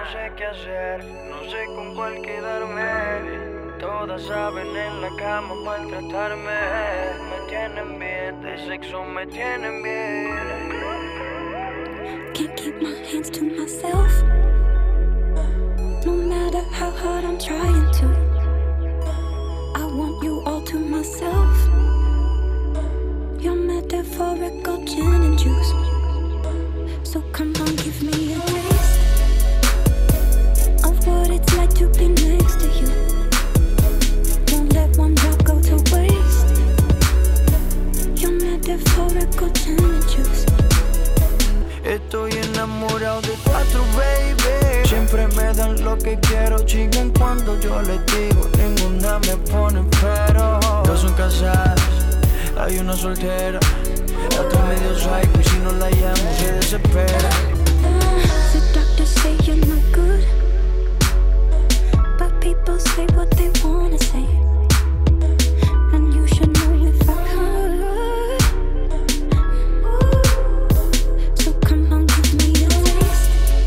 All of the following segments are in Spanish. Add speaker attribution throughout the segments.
Speaker 1: no sé qué hacer, no sé con cuál quedarme. Todas saben en la cama maltratarme. Me tienen bien, de sexo me tienen bien.
Speaker 2: Can't keep my hands to myself. No matter how hard I'm trying to. I want you all to myself. Your metaphorical gin and juice. So come on, give me a taste of what it's like to be next to you. Don't let one drop go to waste. Your metaphorical gin and juice.
Speaker 1: Estoy enamorado de cuatro, baby. Siempre me dan lo que quiero, chingan cuando yo les digo. Ninguna me pone pero. Dos son casadas, hay una soltera. La otra medio psycho y si no la llamo se desespera.
Speaker 2: The doctors say you're no good, but people say what they wanna say. And you should know if I could. So come on, give me a taste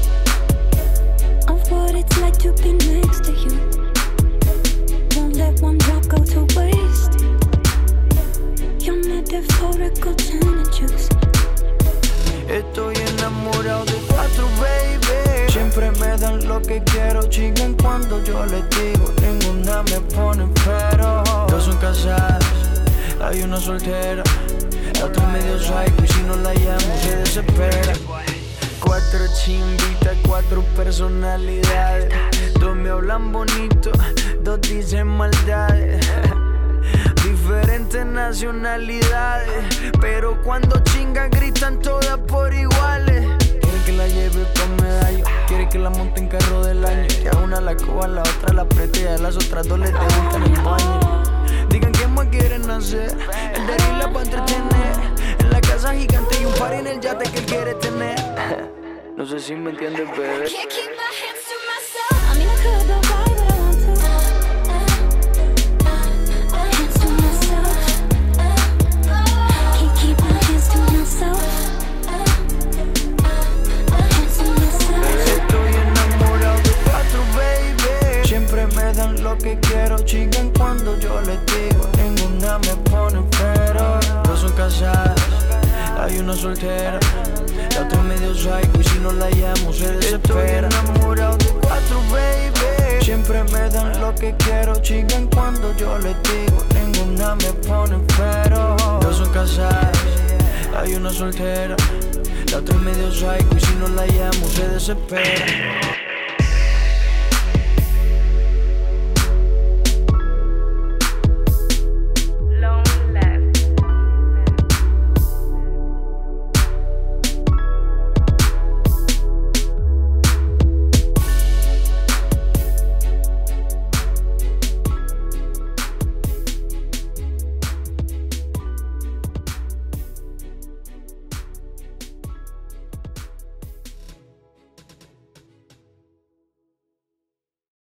Speaker 2: of what it's like to be next to you. Won't let one drop go to waste. Your metaphorical gin and juice.
Speaker 1: Estoy enamorado de cuatro, baby. Siempre me dan lo que quiero, chingan cuando yo les digo. Ninguna me pone pero. Dos son casadas, hay una soltera. La otra medio psycho y si no la llamo se desespera. Cuatro chimbitas, cuatro personalidades. Dos me hablan bonito, dos dicen maldades. Diferentes nacionalidades, pero cuando chingan gritan todas por iguales. Quiere que la lleve con medallo, quiere que la monte en carro del año. Que a una la coja, a la otra la apriete y a las otras dos les debutan en el baño. Digan qué más quieren hacer, el de ahí la va a entretener. En la casa gigante y un party en el yate que él quiere tener. No sé si me entiendes, bebé.
Speaker 2: Can't keep my hands to myself. I mean, I could go buy what I want to. Hands to myself. Can't keep my hands to myself. Hands to myself.
Speaker 1: Estoy enamorado de cuatro, baby. Siempre me dan lo que quiero, chingan cuando yo les digo. Ninguna me pone pero. Dos son casadas, hay una soltera. La otra medio psycho y si no la llamo se desespera. Estoy enamorado de cuatro, baby. Siempre me dan lo que quiero, chingan cuando yo les digo. Ninguna me pone pero. Dos son casadas, hay una soltera. La otra medio psycho y si no la llamo se desespera.